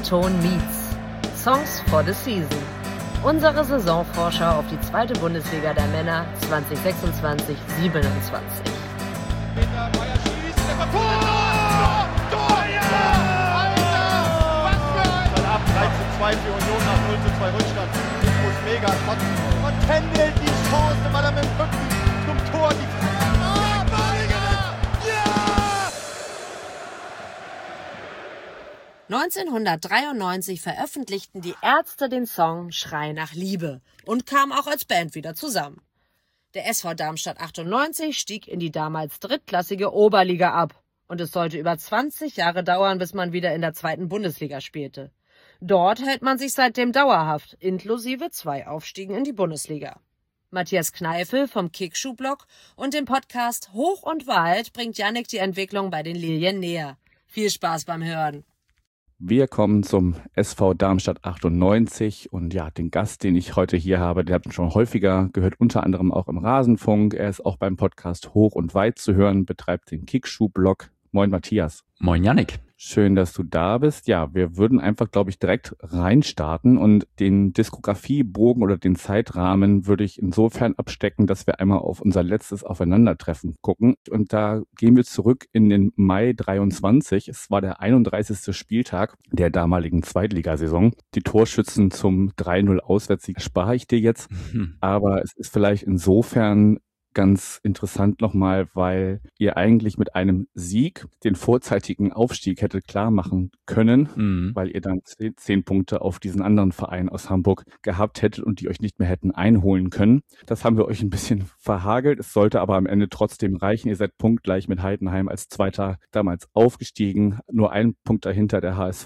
Ton Meets. Songs for the Season. Unsere Saisonvorschau auf die zweite Bundesliga der Männer 2026-27. Peter Meyer schießt, der Tor! Tor! Ja! Alter! Was für ein... Dann ab 3:2 für Union nach 0:2 Rückstand. Infos mega. Und Kendall die Chance, weil er mit dem Rücken zum Tor die... Ja! 1993 veröffentlichten die Ärzte den Song Schrei nach Liebe und kamen auch als Band wieder zusammen. Der SV Darmstadt 98 stieg in die damals drittklassige Oberliga ab und es sollte über 20 Jahre dauern, bis man wieder in der zweiten Bundesliga spielte. Dort hält man sich seitdem dauerhaft, inklusive 2 Aufstiegen in die Bundesliga. Matthias Kneifel vom Kickschuh-Blog und dem Podcast Hoch und Wald bringt Jannik die Entwicklung bei den Lilien näher. Viel Spaß beim Hören. Wir kommen zum SV Darmstadt 98 und ja, den Gast, den ich heute hier habe, der habt ihr schon häufiger gehört, unter anderem auch im Rasenfunk. Er ist auch beim Podcast Hoch und Weit zu hören, betreibt den Kickschuh-Blog. Moin Matthias. Moin Jannik. Schön, dass du da bist. Ja, wir würden einfach, glaube ich, direkt reinstarten und den Diskografiebogen oder den Zeitrahmen würde ich insofern abstecken, dass wir einmal auf unser letztes Aufeinandertreffen gucken. Und da gehen wir zurück in den Mai 23. Es war der 31. Spieltag der damaligen Zweitligasaison. Die Torschützen zum 3:0 Auswärtssieg spare ich dir jetzt. Aber es ist vielleicht insofern ganz interessant nochmal, weil ihr eigentlich mit einem Sieg den vorzeitigen Aufstieg hättet klar machen können, weil ihr dann 10 Punkte auf diesen anderen Verein aus Hamburg gehabt hättet und die euch nicht mehr hätten einholen können. Das haben wir euch ein bisschen verhagelt. Es sollte aber am Ende trotzdem reichen. Ihr seid punktgleich mit Heidenheim als Zweiter damals aufgestiegen. Nur 1 Punkt dahinter der HSV.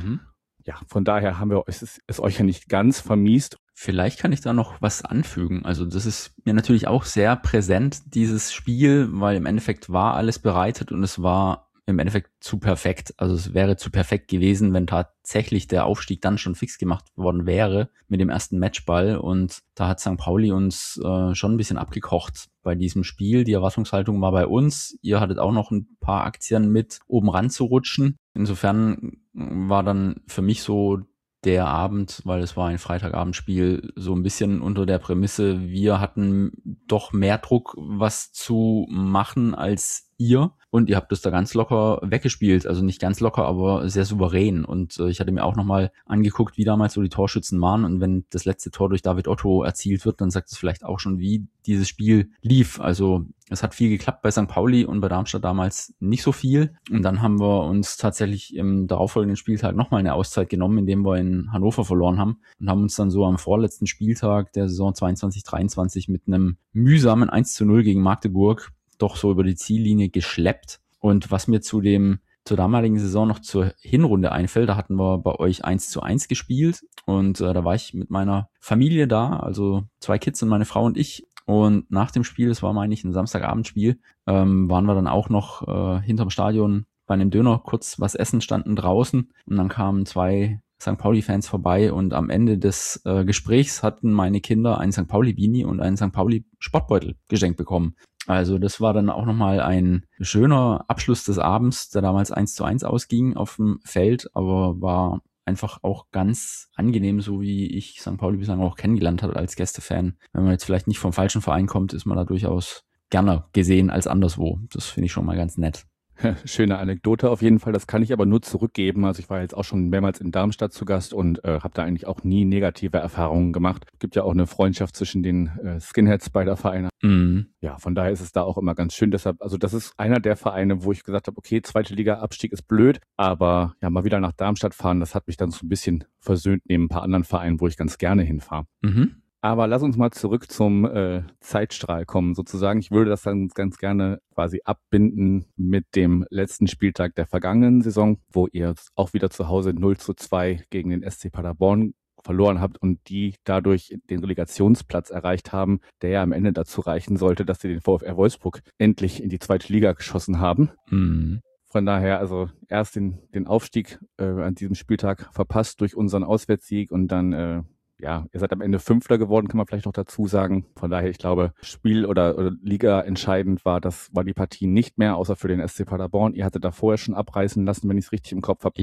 Ja, von daher haben wir es euch ja nicht ganz vermiest. Vielleicht kann ich da noch was anfügen. Also das ist mir natürlich auch sehr präsent, dieses Spiel, weil im Endeffekt war alles bereitet und es war im Endeffekt zu perfekt. Also es wäre zu perfekt gewesen, wenn tatsächlich der Aufstieg dann schon fix gemacht worden wäre mit dem ersten Matchball. Und da hat St. Pauli uns schon ein bisschen abgekocht bei diesem Spiel. Die Erwartungshaltung war bei uns. Ihr hattet auch noch ein paar Aktien mit, oben ran zu rutschen. Insofern war dann für mich so der Abend, weil es war ein Freitagabendspiel, so ein bisschen unter der Prämisse, wir hatten doch mehr Druck, was zu machen als ihr. Und ihr habt das da ganz locker weggespielt. Also nicht ganz locker, aber sehr souverän. Und ich hatte mir auch nochmal angeguckt, wie damals so die Torschützen waren. Und wenn das letzte Tor durch David Otto erzielt wird, dann sagt es vielleicht auch schon, wie dieses Spiel lief. Also es hat viel geklappt bei St. Pauli und bei Darmstadt damals nicht so viel. Und dann haben wir uns tatsächlich im darauffolgenden Spieltag nochmal eine Auszeit genommen, indem wir in Hannover verloren haben. Und haben uns dann so am vorletzten Spieltag der Saison 22/23 mit einem mühsamen 1:0 gegen Magdeburg doch so über die Ziellinie geschleppt. Und was mir zur damaligen Saison noch zur Hinrunde einfällt, da hatten wir bei euch 1:1 gespielt und da war ich mit meiner Familie da, also 2 Kids und meine Frau und ich. Und nach dem Spiel, das war meine ich ein Samstagabendspiel, waren wir dann auch noch hinterm Stadion bei einem Döner kurz was essen, standen draußen und dann kamen 2 St. Pauli-Fans vorbei und am Ende des Gesprächs hatten meine Kinder einen St. Pauli-Beanie und einen St. Pauli-Sportbeutel geschenkt bekommen. Also das war dann auch nochmal ein schöner Abschluss des Abends, der damals 1:1 ausging auf dem Feld, aber war einfach auch ganz angenehm, so wie ich St. Pauli bislang auch kennengelernt habe als Gästefan. Wenn man jetzt vielleicht nicht vom falschen Verein kommt, ist man da durchaus gerne gesehen als anderswo. Das finde ich schon mal ganz nett. Schöne Anekdote auf jeden Fall, das kann ich aber nur zurückgeben. Also ich war jetzt auch schon mehrmals in Darmstadt zu Gast und habe da eigentlich auch nie negative Erfahrungen gemacht. Gibt ja auch eine Freundschaft zwischen den Skinheads beider Vereine. Ja, von daher ist es da auch immer ganz schön. Deshalb, also das ist einer der Vereine, wo ich gesagt habe, okay, zweite Liga Abstieg ist blöd, aber ja, mal wieder nach Darmstadt fahren, das hat mich dann so ein bisschen versöhnt neben ein paar anderen Vereinen, wo ich ganz gerne hinfahre. Aber lass uns mal zurück zum Zeitstrahl kommen sozusagen. Ich würde das dann ganz gerne quasi abbinden mit dem letzten Spieltag der vergangenen Saison, wo ihr auch wieder zu Hause 0:2 gegen den SC Paderborn verloren habt und die dadurch den Relegationsplatz erreicht haben, der ja am Ende dazu reichen sollte, dass sie den VfR Wolfsburg endlich in die zweite Liga geschossen haben. Von daher also erst den Aufstieg an diesem Spieltag verpasst durch unseren Auswärtssieg und dann ja, ihr seid am Ende Fünfter geworden, kann man vielleicht noch dazu sagen. Von daher, ich glaube, Spiel- oder Liga entscheidend war die Partie nicht mehr, außer für den SC Paderborn. Ihr hattet da vorher schon abreißen lassen, wenn ich es richtig im Kopf habe. Ja.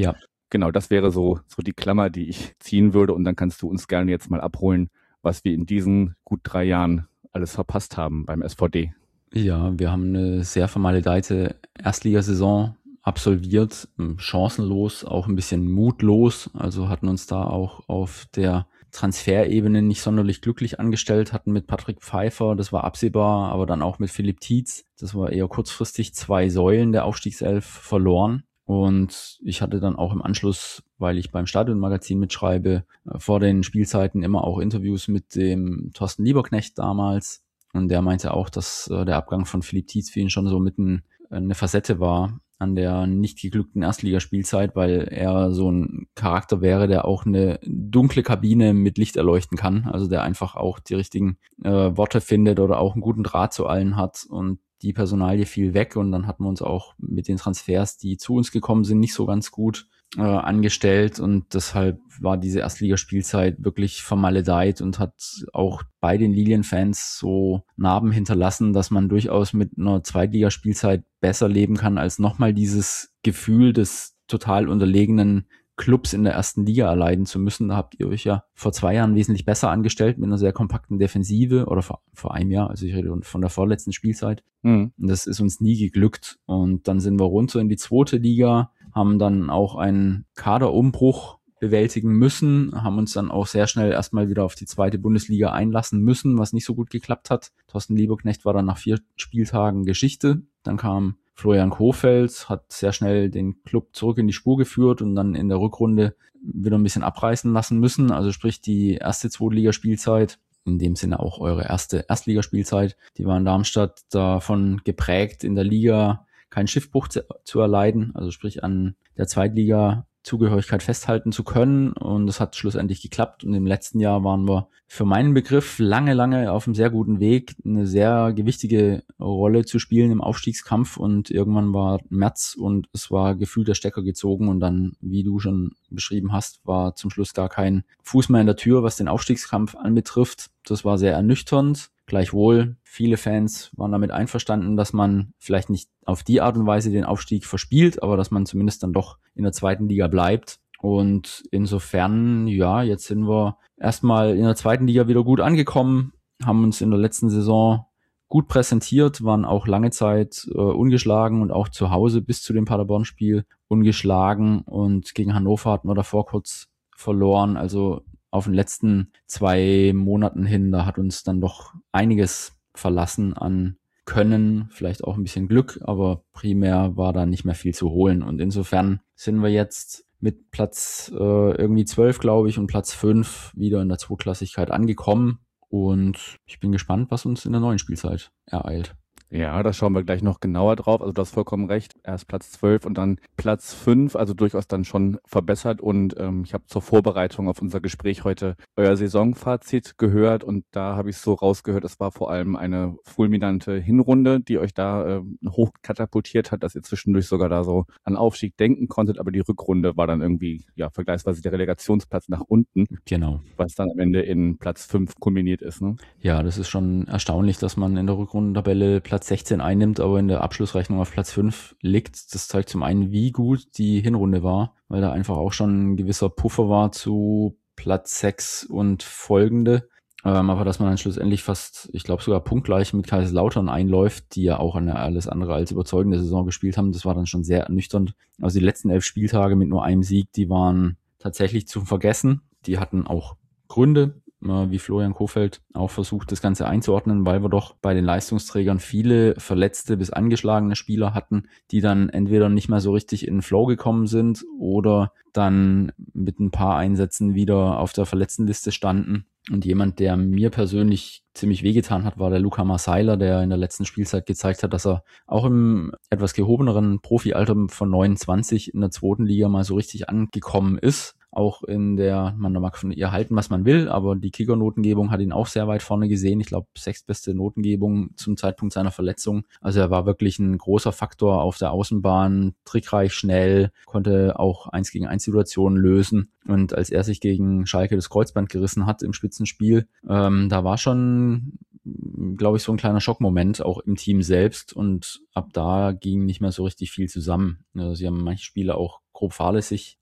Genau, das wäre so die Klammer, die ich ziehen würde. Und dann kannst du uns gerne jetzt mal abholen, was wir in diesen gut 3 Jahren alles verpasst haben beim SVD. Ja, wir haben eine sehr vermaledeite Erstligasaison absolviert, chancenlos, auch ein bisschen mutlos. Also hatten uns da auch auf der Transferebene nicht sonderlich glücklich angestellt, hatten mit Patrick Pfeiffer, das war absehbar, aber dann auch mit Philipp Tietz, das war eher kurzfristig, 2 Säulen der Aufstiegself verloren. Und ich hatte dann auch im Anschluss, weil ich beim Stadionmagazin mitschreibe, vor den Spielzeiten immer auch Interviews mit dem Thorsten Lieberknecht damals. Und der meinte auch, dass der Abgang von Philipp Tietz für ihn schon so mitten eine Facette war an der nicht geglückten Erstligaspielzeit, weil er so ein Charakter wäre, der auch eine dunkle Kabine mit Licht erleuchten kann. Also der einfach auch die richtigen Worte findet oder auch einen guten Draht zu allen hat. Und die Personalie fiel weg und dann hatten wir uns auch mit den Transfers, die zu uns gekommen sind, nicht so ganz gut angestellt und deshalb war diese Erstligaspielzeit wirklich vermaledeit und hat auch bei den Lilienfans so Narben hinterlassen, dass man durchaus mit einer Zweitligaspielzeit besser leben kann, als nochmal dieses Gefühl des total unterlegenen Clubs in der ersten Liga erleiden zu müssen. Da habt ihr euch ja vor 2 Jahren wesentlich besser angestellt mit einer sehr kompakten Defensive oder vor einem Jahr, also ich rede von der vorletzten Spielzeit. Und das ist uns nie geglückt und dann sind wir runter in die 2. Liga, haben dann auch einen Kaderumbruch bewältigen müssen, haben uns dann auch sehr schnell erstmal wieder auf die 2. Bundesliga einlassen müssen, was nicht so gut geklappt hat. Thorsten Lieberknecht war dann nach 4 Spieltagen Geschichte. Dann kam Florian Kohfeldt, hat sehr schnell den Club zurück in die Spur geführt und dann in der Rückrunde wieder ein bisschen abreißen lassen müssen. Also sprich die erste Zweitligaspielzeit, in dem Sinne auch eure erste Erstligaspielzeit, die war in Darmstadt davon geprägt, in der Liga keinen Schiffbruch zu erleiden, also sprich an der Zweitliga-Zugehörigkeit festhalten zu können und das hat schlussendlich geklappt und im letzten Jahr waren wir für meinen Begriff lange auf einem sehr guten Weg, eine sehr gewichtige Rolle zu spielen im Aufstiegskampf und irgendwann war März und es war gefühlt der Stecker gezogen und dann, wie du schon beschrieben hast, war zum Schluss gar kein Fuß mehr in der Tür, was den Aufstiegskampf anbetrifft. Das war sehr ernüchternd. Gleichwohl, viele Fans waren damit einverstanden, dass man vielleicht nicht auf die Art und Weise den Aufstieg verspielt, aber dass man zumindest dann doch in der 2. Liga bleibt. Und insofern, ja, jetzt sind wir erstmal in der 2. Liga wieder gut angekommen, haben uns in der letzten Saison gut präsentiert, waren auch lange Zeit ungeschlagen und auch zu Hause bis zu dem Paderborn-Spiel ungeschlagen und gegen Hannover hatten wir davor kurz verloren, also auf den letzten 2 Monaten hin, da hat uns dann doch einiges verlassen an Können, vielleicht auch ein bisschen Glück, aber primär war da nicht mehr viel zu holen. Und insofern sind wir jetzt mit Platz irgendwie 12, glaube ich, und Platz 5 wieder in der Zweitklassigkeit angekommen. Und ich bin gespannt, was uns in der neuen Spielzeit ereilt. Ja, da schauen wir gleich noch genauer drauf. Also du hast vollkommen recht. Erst Platz 12 und dann Platz 5, also durchaus dann schon verbessert. Und ich habe zur Vorbereitung auf unser Gespräch heute euer Saisonfazit gehört und da habe ich so rausgehört, es war vor allem eine fulminante Hinrunde, die euch da hochkatapultiert hat, dass ihr zwischendurch sogar da so an Aufstieg denken konntet, aber die Rückrunde war dann irgendwie ja vergleichsweise der Relegationsplatz nach unten. Genau. Was dann am Ende in Platz 5 kulminiert ist, ne? Ja, das ist schon erstaunlich, dass man in der Rückrundentabelle Platz 16 einnimmt, aber in der Abschlussrechnung auf Platz 5 liegt. Das zeigt zum einen, wie gut die Hinrunde war, weil da einfach auch schon ein gewisser Puffer war zu Platz 6 und folgende. Aber dass man dann schlussendlich fast, ich glaube sogar punktgleich mit Kaiserslautern einläuft, die ja auch eine alles andere als überzeugende Saison gespielt haben, das war dann schon sehr ernüchternd. Also die letzten 11 Spieltage mit nur einem Sieg, die waren tatsächlich zum Vergessen. Die hatten auch Gründe, wie Florian Kohfeldt auch versucht, das Ganze einzuordnen, weil wir doch bei den Leistungsträgern viele verletzte bis angeschlagene Spieler hatten, die dann entweder nicht mehr so richtig in den Flow gekommen sind oder dann mit ein paar Einsätzen wieder auf der Verletztenliste standen. Und jemand, der mir persönlich ziemlich wehgetan hat, war der Luca Marseiler, der in der letzten Spielzeit gezeigt hat, dass er auch im etwas gehobeneren Profialter von 29 in der 2. Liga mal so richtig angekommen ist. Auch in der, man mag von ihr halten, was man will, aber die Kicker-Notengebung hat ihn auch sehr weit vorne gesehen. Ich glaube, 6. beste Notengebung zum Zeitpunkt seiner Verletzung. Also er war wirklich ein großer Faktor auf der Außenbahn, trickreich, schnell, konnte auch 1-gegen-1 Situationen lösen. Und als er sich gegen Schalke das Kreuzband gerissen hat im Spitzenspiel, da war schon, glaube ich, so ein kleiner Schockmoment auch im Team selbst und ab da ging nicht mehr so richtig viel zusammen. Also sie haben manche Spiele auch grob fahrlässig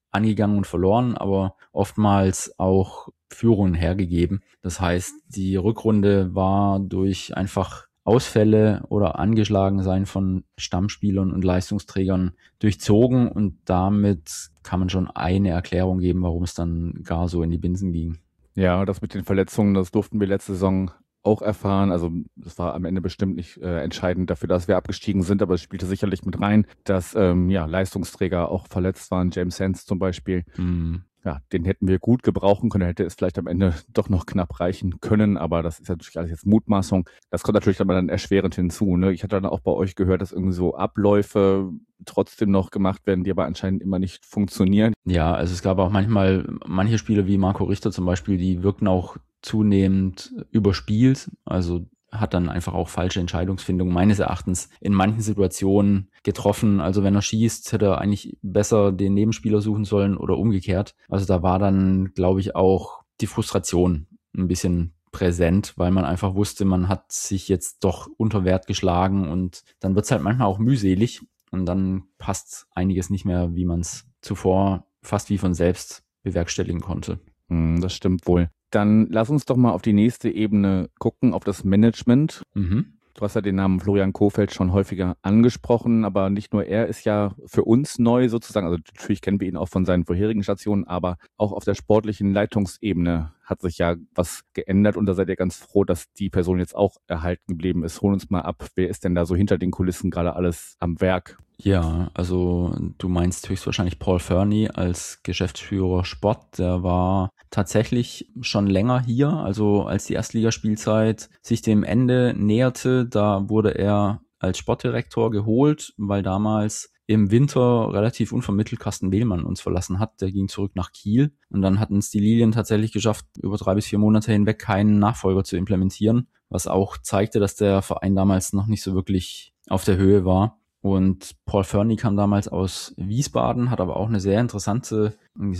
angegangen und verloren, aber oftmals auch Führungen hergegeben. Das heißt, die Rückrunde war durch einfach Ausfälle oder Angeschlagensein von Stammspielern und Leistungsträgern durchzogen und damit kann man schon eine Erklärung geben, warum es dann gar so in die Binsen ging. Ja, das mit den Verletzungen, das durften wir letzte Saison auch erfahren. Also das war am Ende bestimmt nicht entscheidend dafür, dass wir abgestiegen sind, aber es spielte sicherlich mit rein, dass Leistungsträger auch verletzt waren. James Sands zum Beispiel. Ja, den hätten wir gut gebrauchen können, hätte es vielleicht am Ende doch noch knapp reichen können, aber das ist natürlich alles jetzt Mutmaßung. Das kommt natürlich dann erschwerend hinzu. Ne? Ich hatte dann auch bei euch gehört, dass irgendwie so Abläufe trotzdem noch gemacht werden, die aber anscheinend immer nicht funktionieren. Ja, also es gab auch manche Spieler wie Marco Richter zum Beispiel, die wirkten auch zunehmend überspielt, also hat dann einfach auch falsche Entscheidungsfindung meines Erachtens in manchen Situationen getroffen. Also wenn er schießt, hätte er eigentlich besser den Nebenspieler suchen sollen oder umgekehrt. Also da war dann, glaube ich, auch die Frustration ein bisschen präsent, weil man einfach wusste, man hat sich jetzt doch unter Wert geschlagen und dann wird es halt manchmal auch mühselig und dann passt einiges nicht mehr, wie man es zuvor fast wie von selbst bewerkstelligen konnte. Das stimmt wohl. Dann lass uns doch mal auf die nächste Ebene gucken, auf das Management. Du hast ja den Namen Florian Kohfeldt schon häufiger angesprochen, aber nicht nur er ist ja für uns neu sozusagen, also natürlich kennen wir ihn auch von seinen vorherigen Stationen, aber auch auf der sportlichen Leitungsebene hat sich ja was geändert und da seid ihr ganz froh, dass die Person jetzt auch erhalten geblieben ist. Hol uns mal ab, wer ist denn da so hinter den Kulissen gerade alles am Werk? Ja, also du meinst höchstwahrscheinlich Paul Fernie als Geschäftsführer Sport. Der war tatsächlich schon länger hier, also als die Erstligaspielzeit sich dem Ende näherte, da wurde er als Sportdirektor geholt, weil damals im Winter relativ unvermittelt Carsten Wehlmann uns verlassen hat. Der ging zurück nach Kiel und dann hatten es die Lilien tatsächlich geschafft, über 3 bis 4 Monate hinweg keinen Nachfolger zu implementieren, was auch zeigte, dass der Verein damals noch nicht so wirklich auf der Höhe war. Und Paul Fernie kam damals aus Wiesbaden, hat aber auch einen sehr interessanten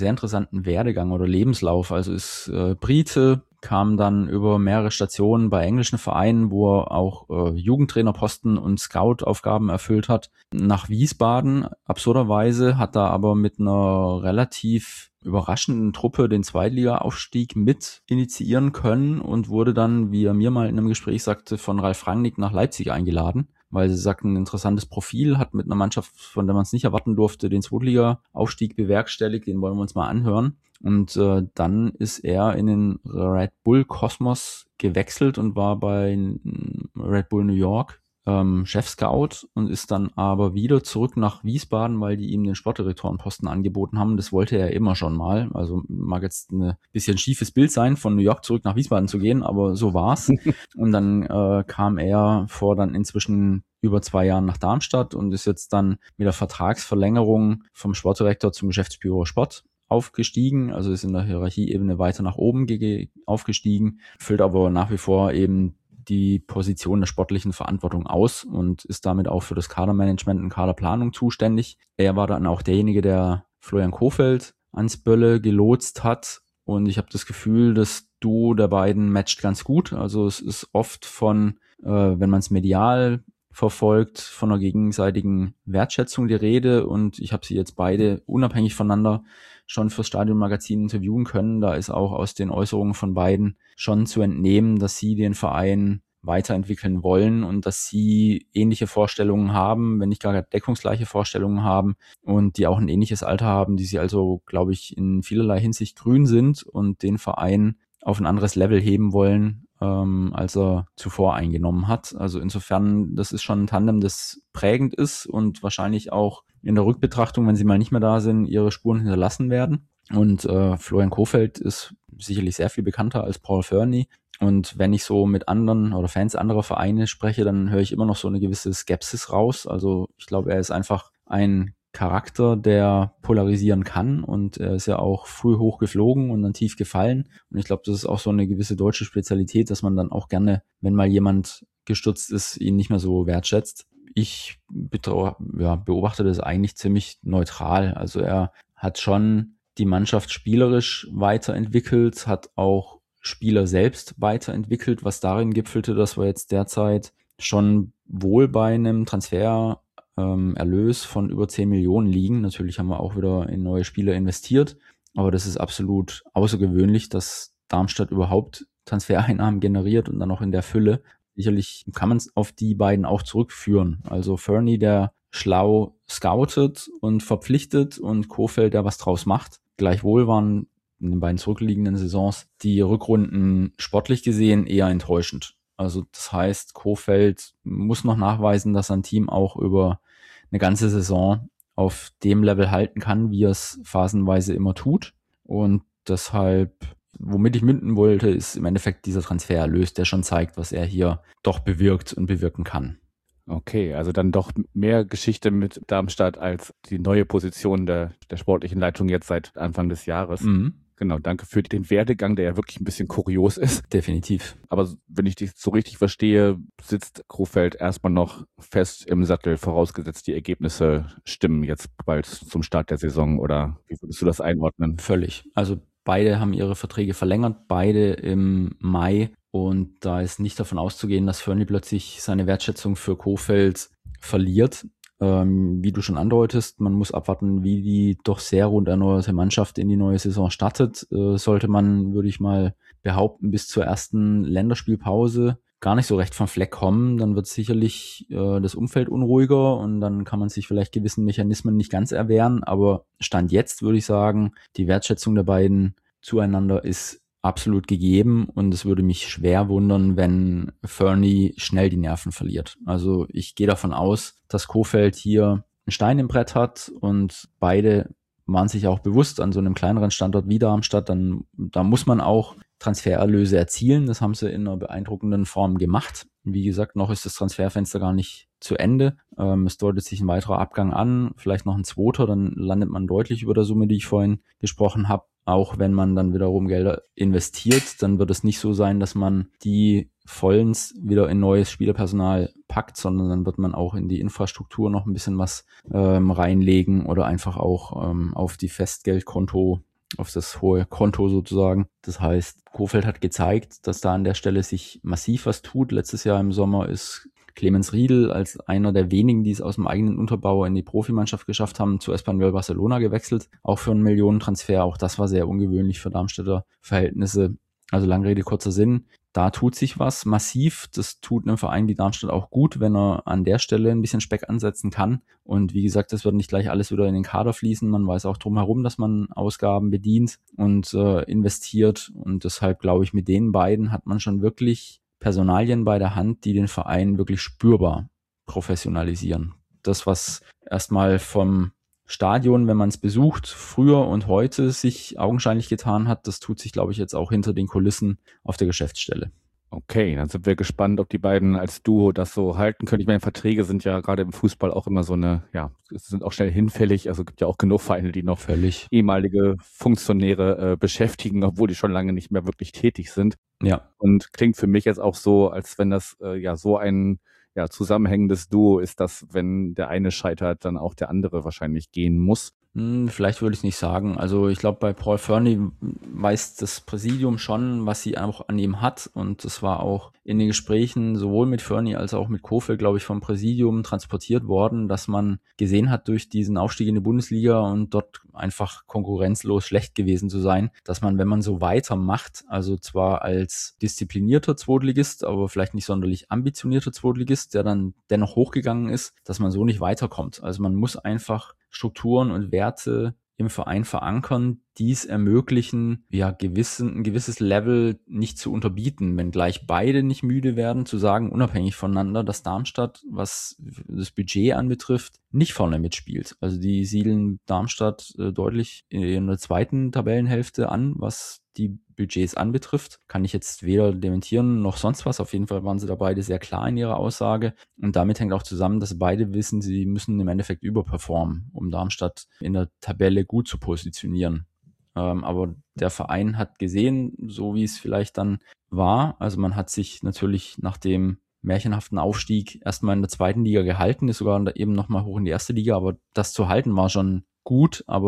Werdegang oder Lebenslauf. Also ist Brite, kam dann über mehrere Stationen bei englischen Vereinen, wo er auch Jugendtrainerposten und Scout-Aufgaben erfüllt hat, nach Wiesbaden. Absurderweise hat er aber mit einer relativ überraschenden Truppe den Zweitliga-Aufstieg mit initiieren können und wurde dann, wie er mir mal in einem Gespräch sagte, von Ralf Rangnick nach Leipzig eingeladen, weil sie sagten, ein interessantes Profil, hat mit einer Mannschaft, von der man es nicht erwarten durfte, den Zweitliga-Aufstieg bewerkstelligt, den wollen wir uns mal anhören. Und dann ist er in den Red Bull Kosmos gewechselt und war bei Red Bull New York Chef-Scout und ist dann aber wieder zurück nach Wiesbaden, weil die ihm den Sportdirektorenposten angeboten haben. Das wollte er immer schon mal. Also mag jetzt ein bisschen schiefes Bild sein, von New York zurück nach Wiesbaden zu gehen, aber so war's. Und dann kam er vor dann inzwischen über 2 Jahren nach Darmstadt und ist jetzt dann mit der Vertragsverlängerung vom Sportdirektor zum Geschäftsführer Sport aufgestiegen, also ist in der Hierarchieebene weiter nach oben aufgestiegen, füllt aber nach wie vor eben die Position der sportlichen Verantwortung aus und ist damit auch für das Kadermanagement und Kaderplanung zuständig. Er war dann auch derjenige, der Florian Kohfeldt ans Bölle gelotst hat und ich habe das Gefühl, das Duo der beiden matcht ganz gut. Also es ist oft von, wenn man es medial verfolgt, von einer gegenseitigen Wertschätzung die Rede und ich habe sie jetzt beide unabhängig voneinander schon fürs Stadionmagazin interviewen können. Da ist auch aus den Äußerungen von beiden schon zu entnehmen, dass sie den Verein weiterentwickeln wollen und dass sie ähnliche Vorstellungen haben, wenn nicht gar deckungsgleiche Vorstellungen haben und die auch ein ähnliches Alter haben, die sie also, glaube ich, in vielerlei Hinsicht grün sind und den Verein auf ein anderes Level heben wollen, als er zuvor eingenommen hat. Also insofern, das ist schon ein Tandem, das prägend ist und wahrscheinlich auch in der Rückbetrachtung, wenn sie mal nicht mehr da sind, ihre Spuren hinterlassen werden. Und Florian Kohfeldt ist sicherlich sehr viel bekannter als Paul Fernie. Und wenn ich so mit anderen oder Fans anderer Vereine spreche, dann höre ich immer noch so eine gewisse Skepsis raus. Also ich glaube, er ist einfach ein Charakter, der polarisieren kann und er ist ja auch früh hochgeflogen und dann tief gefallen. Und ich glaube, das ist auch so eine gewisse deutsche Spezialität, dass man dann auch gerne, wenn mal jemand gestürzt ist, ihn nicht mehr so wertschätzt. Ich beobachte das eigentlich ziemlich neutral. Also er hat schon die Mannschaft spielerisch weiterentwickelt, hat auch Spieler selbst weiterentwickelt, was darin gipfelte, dass wir jetzt derzeit schon wohl bei einem Transfer Erlös von über 10 Millionen liegen. Natürlich haben wir auch wieder in neue Spieler investiert, aber das ist absolut außergewöhnlich, dass Darmstadt überhaupt Transfereinnahmen generiert und dann auch in der Fülle. Sicherlich kann man es auf die beiden auch zurückführen. Also Fernie, der schlau scoutet und verpflichtet, und Kohfeldt, der was draus macht. Gleichwohl waren in den beiden zurückliegenden Saisons die Rückrunden sportlich gesehen eher enttäuschend. Also das heißt, Kohfeldt muss noch nachweisen, dass sein Team auch über eine ganze Saison auf dem Level halten kann, wie er es phasenweise immer tut. Und deshalb, womit ich münden wollte, ist im Endeffekt dieser Transfererlös, der schon zeigt, was er hier doch bewirkt und bewirken kann. Okay, also dann doch mehr Geschichte mit Darmstadt als die neue Position der sportlichen Leitung jetzt seit Anfang des Jahres. Mhm. Genau, danke für den Werdegang, der ja wirklich ein bisschen kurios ist. Definitiv. Aber wenn ich dich so richtig verstehe, sitzt Kohfeldt erstmal noch fest im Sattel, vorausgesetzt die Ergebnisse stimmen jetzt bald zum Start der Saison, oder wie würdest du das einordnen? Völlig. Also beide haben ihre Verträge verlängert, beide im Mai, und da ist nicht davon auszugehen, dass Fernie plötzlich seine Wertschätzung für Kohfeldt verliert. Wie du schon andeutest, man muss abwarten, wie die doch sehr rund erneuerte Mannschaft in die neue Saison startet. Sollte man, würde ich mal behaupten, bis zur ersten Länderspielpause gar nicht so recht vom Fleck kommen, dann wird sicherlich das Umfeld unruhiger und dann kann man sich vielleicht gewissen Mechanismen nicht ganz erwehren. Aber Stand jetzt würde ich sagen, die Wertschätzung der beiden zueinander ist absolut gegeben, und es würde mich schwer wundern, wenn Fernie schnell die Nerven verliert. Also ich gehe davon aus, dass Kohfeldt hier einen Stein im Brett hat, und beide waren sich auch bewusst, an so einem kleineren Standort wie Darmstadt, da muss man auch Transfererlöse erzielen. Das haben sie in einer beeindruckenden Form gemacht. Wie gesagt, noch ist das Transferfenster gar nicht zu Ende. Es deutet sich ein weiterer Abgang an, vielleicht noch ein zweiter, dann landet man deutlich über der Summe, die ich vorhin gesprochen habe. Auch wenn man dann wiederum Gelder investiert, dann wird es nicht so sein, dass man die vollends wieder in neues Spielerpersonal packt, sondern dann wird man auch in die Infrastruktur noch ein bisschen was reinlegen oder einfach auch auf die Festgeldkonto, auf das hohe Konto sozusagen. Das heißt, Kohfeldt hat gezeigt, dass da an der Stelle sich massiv was tut. Letztes Jahr im Sommer ist Clemens Riedl als einer der wenigen, die es aus dem eigenen Unterbau in die Profimannschaft geschafft haben, zu Espanyol Barcelona gewechselt, auch für einen Millionentransfer. Auch das war sehr ungewöhnlich für Darmstädter Verhältnisse. Also lange Rede, kurzer Sinn. Da tut sich was massiv. Das tut einem Verein wie Darmstadt auch gut, wenn er an der Stelle ein bisschen Speck ansetzen kann. Und wie gesagt, das wird nicht gleich alles wieder in den Kader fließen. Man weiß auch drumherum, dass man Ausgaben bedient und investiert. Und deshalb glaube ich, mit den beiden hat man schon wirklich Personalien bei der Hand, die den Verein wirklich spürbar professionalisieren. Das, was erstmal vom Stadion, wenn man es besucht, früher und heute sich augenscheinlich getan hat, das tut sich, glaube ich, jetzt auch hinter den Kulissen auf der Geschäftsstelle. Okay, dann sind wir gespannt, ob die beiden als Duo das so halten können. Ich meine, Verträge sind ja gerade im Fußball auch immer so sind auch schnell hinfällig. Also es gibt ja auch genug Vereine, die noch ehemalige Funktionäre beschäftigen, obwohl die schon lange nicht mehr wirklich tätig sind. Ja. Und klingt für mich jetzt auch so, als wenn das so ein zusammenhängendes Duo ist, dass, wenn der eine scheitert, dann auch der andere wahrscheinlich gehen muss. Vielleicht würde ich nicht sagen. Also ich glaube, bei Paul Fernie weiß das Präsidium schon, was sie auch an ihm hat. Und das war auch in den Gesprächen sowohl mit Fernie als auch mit Kohfeldt, glaube ich, vom Präsidium transportiert worden, dass man gesehen hat, durch diesen Aufstieg in die Bundesliga und dort einfach konkurrenzlos schlecht gewesen zu sein, dass man, wenn man so weitermacht, also zwar als disziplinierter Zweitligist, aber vielleicht nicht sonderlich ambitionierter Zweitligist, der dann dennoch hochgegangen ist, dass man so nicht weiterkommt. Also man muss einfach Strukturen und Werte im Verein verankern, die es ermöglichen, ein gewisses Level nicht zu unterbieten, wenngleich beide nicht müde werden zu sagen, unabhängig voneinander, dass Darmstadt, was das Budget anbetrifft, nicht vorne mitspielt. Also die siedeln Darmstadt deutlich in der zweiten Tabellenhälfte an, was die Budgets anbetrifft. Kann ich jetzt weder dementieren noch sonst was. Auf jeden Fall waren sie da beide sehr klar in ihrer Aussage. Und damit hängt auch zusammen, dass beide wissen, sie müssen im Endeffekt überperformen, um Darmstadt in der Tabelle gut zu positionieren. Aber der Verein hat gesehen, so wie es vielleicht dann war. Also man hat sich natürlich nach dem märchenhaften Aufstieg erstmal in der zweiten Liga gehalten, ist sogar eben nochmal hoch in die erste Liga. Aber das zu halten war schon gut, aber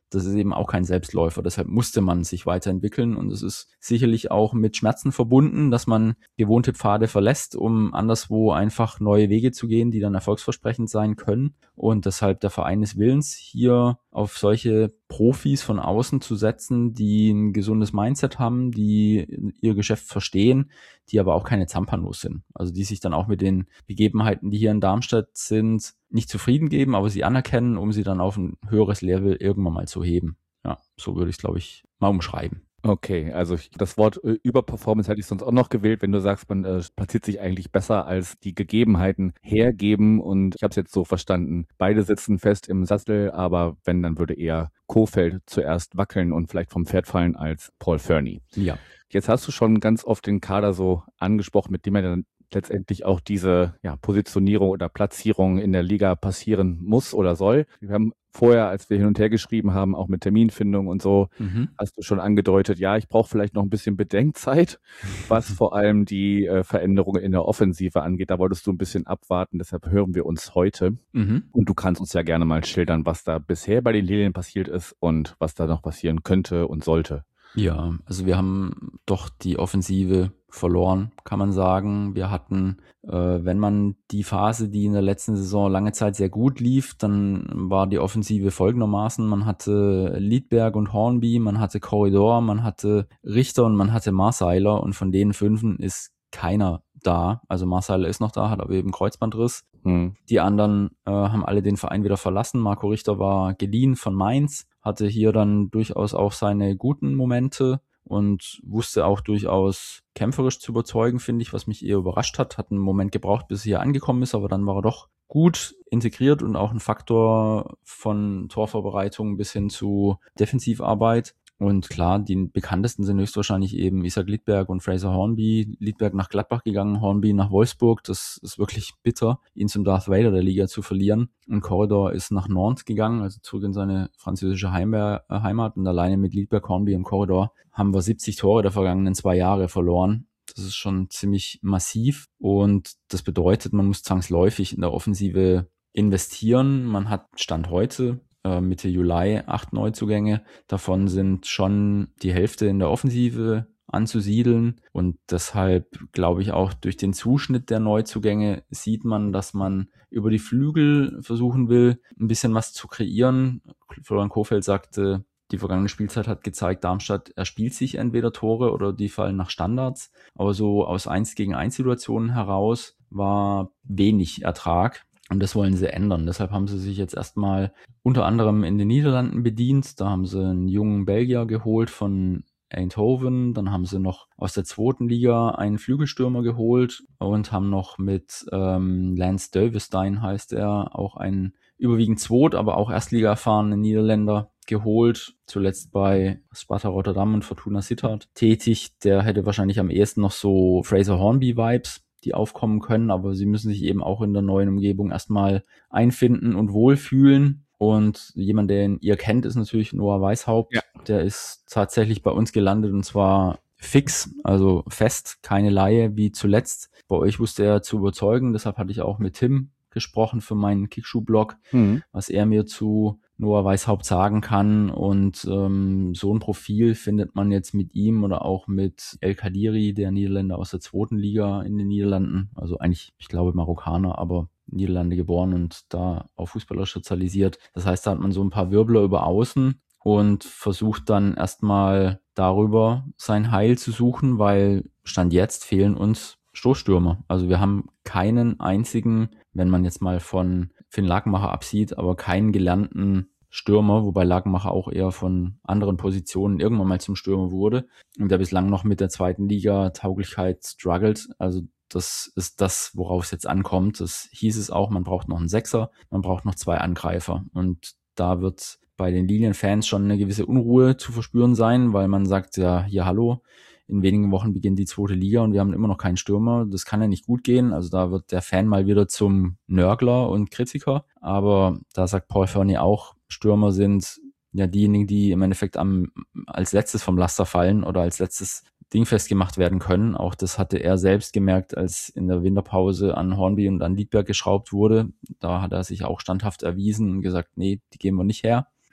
das ist eben auch kein Selbstläufer. Deshalb musste man sich weiterentwickeln und es ist sicherlich auch mit Schmerzen verbunden, dass man gewohnte Pfade verlässt, um anderswo einfach neue Wege zu gehen, die dann erfolgsversprechend sein können. Und deshalb der Verein des Willens, hier auf solche Profis von außen zu setzen, die ein gesundes Mindset haben, die ihr Geschäft verstehen, die aber auch keine Zampanos sind. Also die sich dann auch mit den Begebenheiten, die hier in Darmstadt sind, nicht zufrieden geben, aber sie anerkennen, um sie dann auf ein höheres Level irgendwann mal zu heben. Ja, so würde ich es, glaube ich, mal umschreiben. Okay, also das Wort Überperformance hätte ich sonst auch noch gewählt, wenn du sagst, man platziert sich eigentlich besser, als die Gegebenheiten hergeben. Und ich habe es jetzt so verstanden, beide sitzen fest im Sattel, aber wenn, dann würde eher Kohfeldt zuerst wackeln und vielleicht vom Pferd fallen als Paul Fernie. Ja. Jetzt hast du schon ganz oft den Kader so angesprochen, mit dem er dann letztendlich auch diese Positionierung oder Platzierung in der Liga passieren muss oder soll. Wir haben vorher, als wir hin und her geschrieben haben, auch mit Terminfindung und so, hast du schon angedeutet, ja, ich brauche vielleicht noch ein bisschen Bedenkzeit, was vor allem die Veränderungen in der Offensive angeht. Da wolltest du ein bisschen abwarten, deshalb hören wir uns heute. Und du kannst uns ja gerne mal schildern, was da bisher bei den Lilien passiert ist und was da noch passieren könnte und sollte. Ja, also wir haben doch die Offensive verloren, kann man sagen. Wir hatten, wenn man die Phase, die in der letzten Saison lange Zeit sehr gut lief, dann war die Offensive folgendermaßen. Man hatte Liedberg und Hornby, man hatte Corridor, man hatte Richter und man hatte Marseiler und von den 5 ist keiner da. Also Marseiler ist noch da, hat aber eben Kreuzbandriss. Die anderen haben alle den Verein wieder verlassen. Marco Richter war geliehen von Mainz, hatte hier dann durchaus auch seine guten Momente und wusste auch durchaus kämpferisch zu überzeugen, finde ich, was mich eher überrascht hat. Hat einen Moment gebraucht, bis er hier angekommen ist, aber dann war er doch gut integriert und auch ein Faktor von Torvorbereitung bis hin zu Defensivarbeit. Und klar, die bekanntesten sind höchstwahrscheinlich eben Isaac Liedberg und Fraser Hornby. Liedberg nach Gladbach gegangen, Hornby nach Wolfsburg. Das ist wirklich bitter, ihn zum Darth Vader der Liga zu verlieren. Und Corridor ist nach Nantes gegangen, also zurück in seine französische Heimat. Und alleine mit Liedberg, Hornby und Corridor haben wir 70 Tore der vergangenen 2 Jahre verloren. Das ist schon ziemlich massiv. Und das bedeutet, man muss zwangsläufig in der Offensive investieren. Man hat Stand heute Mitte Juli 8 Neuzugänge. Davon sind schon die Hälfte in der Offensive anzusiedeln. Und deshalb glaube ich auch durch den Zuschnitt der Neuzugänge sieht man, dass man über die Flügel versuchen will, ein bisschen was zu kreieren. Florian Kohfeldt sagte, die vergangene Spielzeit hat gezeigt, Darmstadt erspielt sich entweder Tore oder die fallen nach Standards. Aber so aus 1-gegen-1 Situationen heraus war wenig Ertrag. Und das wollen sie ändern. Deshalb haben sie sich jetzt erstmal unter anderem in den Niederlanden bedient. Da haben sie einen jungen Belgier geholt von Eindhoven. Dann haben sie noch aus der 2. Liga einen Flügelstürmer geholt und haben noch mit Lance Dövestein, heißt er, auch einen überwiegend aber auch Erstliga erfahrenen Niederländer geholt. Zuletzt bei Sparta Rotterdam und Fortuna Sittard tätig. Der hätte wahrscheinlich am ehesten noch so Fraser Hornby-Vibes, die aufkommen können, aber sie müssen sich eben auch in der neuen Umgebung erstmal einfinden und wohlfühlen. Und jemand, den ihr kennt, ist natürlich Noah Weishaupt. Ja. Der ist tatsächlich bei uns gelandet und zwar fix, also fest, keine Leihe wie zuletzt. Bei euch wusste er zu überzeugen, deshalb hatte ich auch mit Tim gesprochen für meinen Kickschuh-Blog, was er mir zu Noah Weishaupt sagen kann. Und so ein Profil findet man jetzt mit ihm oder auch mit El Kadiri, der Niederländer aus der 2. Liga in den Niederlanden. Also eigentlich, ich glaube, Marokkaner, aber Niederlande geboren und da auf Fußballer sozialisiert. Das heißt, da hat man so ein paar Wirbler über Außen und versucht dann erstmal darüber sein Heil zu suchen, weil Stand jetzt fehlen uns Stoßstürmer. Also wir haben keinen einzigen, wenn man jetzt mal von Finn Lakenmacher absieht, aber keinen gelernten Stürmer, wobei Lakenmacher auch eher von anderen Positionen irgendwann mal zum Stürmer wurde und der bislang noch mit der 2. Liga Tauglichkeit struggelt. Also das ist das, worauf es jetzt ankommt. Das hieß es auch, man braucht noch einen Sechser, man braucht noch 2 Angreifer und da wird bei den Lilien-Fans schon eine gewisse Unruhe zu verspüren sein, weil man sagt, ja, hier, hallo, in wenigen Wochen beginnt die 2. Liga und wir haben immer noch keinen Stürmer. Das kann ja nicht gut gehen. Also da wird der Fan mal wieder zum Nörgler und Kritiker. Aber da sagt Paul Fernie auch, Stürmer sind ja diejenigen, die im Endeffekt als letztes vom Laster fallen oder als letztes dingfest gemacht werden können. Auch das hatte er selbst gemerkt, als in der Winterpause an Hornby und an Liedberg geschraubt wurde. Da hat er sich auch standhaft erwiesen und gesagt, nee, die geben wir nicht her.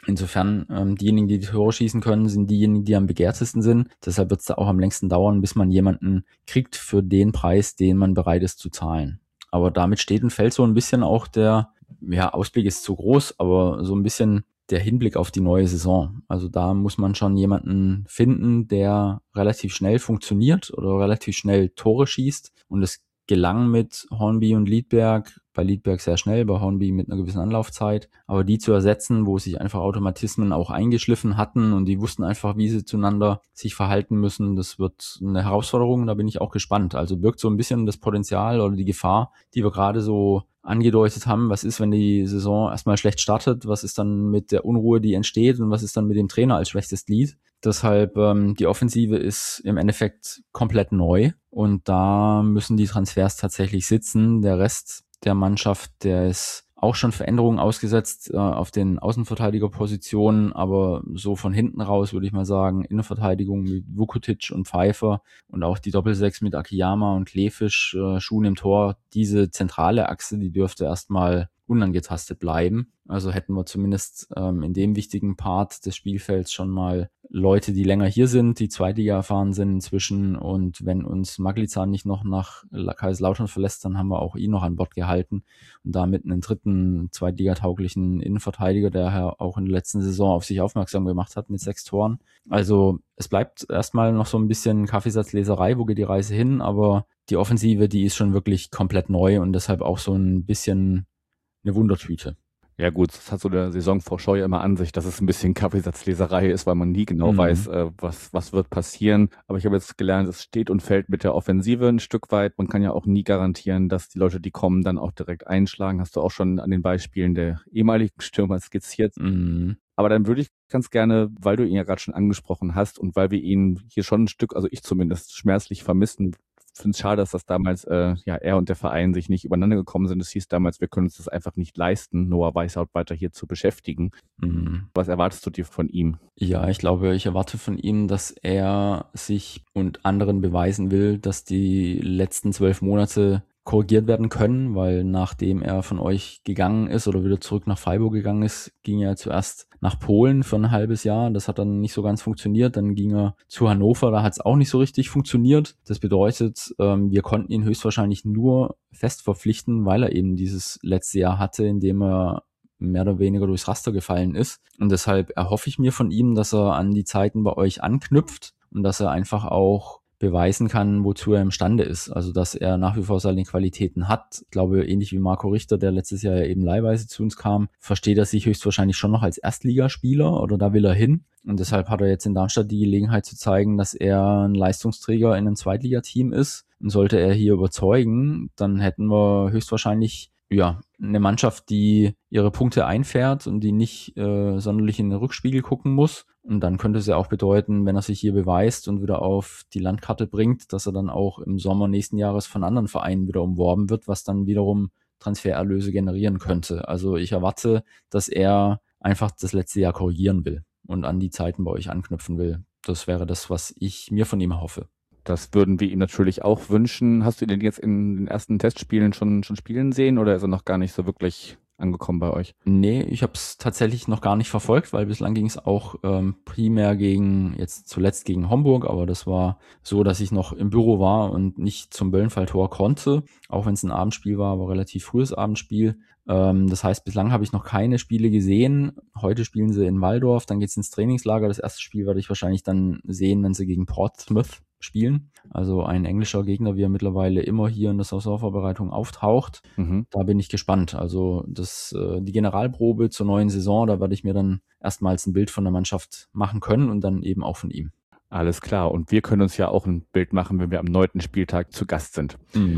Insofern, diejenigen, die Tore schießen können, sind diejenigen, die am begehrtesten sind. Deshalb wird es da auch am längsten dauern, bis man jemanden kriegt für den Preis, den man bereit ist zu zahlen. Aber damit steht und fällt so ein bisschen auch Ausblick ist zu groß, aber so ein bisschen der Hinblick auf die neue Saison. Also da muss man schon jemanden finden, der relativ schnell funktioniert oder relativ schnell Tore schießt. Und es gelang mit Hornby und Liedberg, bei Liedberg sehr schnell, bei Hornby mit einer gewissen Anlaufzeit. Aber die zu ersetzen, wo sich einfach Automatismen auch eingeschliffen hatten und die wussten einfach, wie sie zueinander sich verhalten müssen, das wird eine Herausforderung, da bin ich auch gespannt. Also birgt so ein bisschen das Potenzial oder die Gefahr, die wir gerade so angedeutet haben. Was ist, wenn die Saison erstmal schlecht startet? Was ist dann mit der Unruhe, die entsteht? Und was ist dann mit dem Trainer als schwächstes Glied? Deshalb, die Offensive ist im Endeffekt komplett neu und da müssen die Transfers tatsächlich sitzen. Der Rest der Mannschaft, der ist auch schon Veränderungen ausgesetzt auf den Außenverteidigerpositionen, aber so von hinten raus würde ich mal sagen, Innenverteidigung mit Vukotic und Pfeiffer und auch die Doppelsechs mit Akiyama und Klefisch, Schuhen im Tor, diese zentrale Achse, die dürfte erstmal unangetastet bleiben. Also hätten wir zumindest in dem wichtigen Part des Spielfelds schon mal Leute, die länger hier sind, die Zweitliga erfahren sind inzwischen, und wenn uns Maglica nicht noch nach Kaiserslautern verlässt, dann haben wir auch ihn noch an Bord gehalten und damit einen dritten zweitligatauglichen Innenverteidiger, der auch in der letzten Saison auf sich aufmerksam gemacht hat mit 6 Toren. Also es bleibt erstmal noch so ein bisschen Kaffeesatzleserei, wo geht die Reise hin, aber die Offensive, die ist schon wirklich komplett neu und deshalb auch so ein bisschen eine Wundertüte. Ja gut, das hat so eine Saisonvorschau ja immer an sich, dass es ein bisschen Kaffeesatzleserei ist, weil man nie genau weiß, was wird passieren. Aber ich habe jetzt gelernt, es steht und fällt mit der Offensive ein Stück weit. Man kann ja auch nie garantieren, dass die Leute, die kommen, dann auch direkt einschlagen. Hast du auch schon an den Beispielen der ehemaligen Stürmer skizziert. Aber dann würde ich ganz gerne, weil du ihn ja gerade schon angesprochen hast und weil wir ihn hier schon ein Stück, also ich zumindest, schmerzlich vermissen, finde es schade, dass das damals, er und der Verein sich nicht übereinander gekommen sind. Es hieß damals, wir können uns das einfach nicht leisten, Noah Weishaupt weiter hier zu beschäftigen. Was erwartest du dir von ihm? Ja, ich glaube, ich erwarte von ihm, dass er sich und anderen beweisen will, dass die letzten 12 Monate korrigiert werden können, weil nachdem er von euch gegangen ist oder wieder zurück nach Freiburg gegangen ist, ging er zuerst nach Polen für ein halbes Jahr. Das hat dann nicht so ganz funktioniert. Dann ging er zu Hannover, da hat es auch nicht so richtig funktioniert. Das bedeutet, wir konnten ihn höchstwahrscheinlich nur fest verpflichten, weil er eben dieses letzte Jahr hatte, in dem er mehr oder weniger durchs Raster gefallen ist. Und deshalb erhoffe ich mir von ihm, dass er an die Zeiten bei euch anknüpft und dass er einfach auch beweisen kann, wozu er imstande ist. Also, dass er nach wie vor seine Qualitäten hat. Ich glaube, ähnlich wie Marco Richter, der letztes Jahr ja eben leihweise zu uns kam, versteht er sich höchstwahrscheinlich schon noch als Erstligaspieler oder da will er hin. Und deshalb hat er jetzt in Darmstadt die Gelegenheit zu zeigen, dass er ein Leistungsträger in einem Zweitligateam ist. Und sollte er hier überzeugen, dann hätten wir höchstwahrscheinlich eine Mannschaft, die ihre Punkte einfährt und die nicht sonderlich in den Rückspiegel gucken muss. Und dann könnte es ja auch bedeuten, wenn er sich hier beweist und wieder auf die Landkarte bringt, dass er dann auch im Sommer nächsten Jahres von anderen Vereinen wieder umworben wird, was dann wiederum Transfererlöse generieren könnte. Also ich erwarte, dass er einfach das letzte Jahr korrigieren will und an die Zeiten bei euch anknüpfen will. Das wäre das, was ich mir von ihm erhoffe. Das würden wir ihm natürlich auch wünschen. Hast du ihn jetzt in den ersten Testspielen schon spielen sehen oder ist er noch gar nicht so wirklich angekommen bei euch? Nee, ich habe es tatsächlich noch gar nicht verfolgt, weil bislang ging es auch primär zuletzt gegen Homburg, aber das war so, dass ich noch im Büro war und nicht zum Böllenfalltor konnte, auch wenn es ein Abendspiel war, aber relativ frühes Abendspiel. Das heißt, bislang habe ich noch keine Spiele gesehen. Heute spielen sie in Waldorf, dann geht's ins Trainingslager. Das erste Spiel werde ich wahrscheinlich dann sehen, wenn sie gegen Portsmouth spielen. Also ein englischer Gegner, wie er mittlerweile immer hier in der Saisonvorbereitung auftaucht. Da bin ich gespannt. Also die Generalprobe zur neuen Saison, da werde ich mir dann erstmals ein Bild von der Mannschaft machen können und dann eben auch von ihm. Alles klar. Und wir können uns ja auch ein Bild machen, wenn wir am 9. Spieltag zu Gast sind.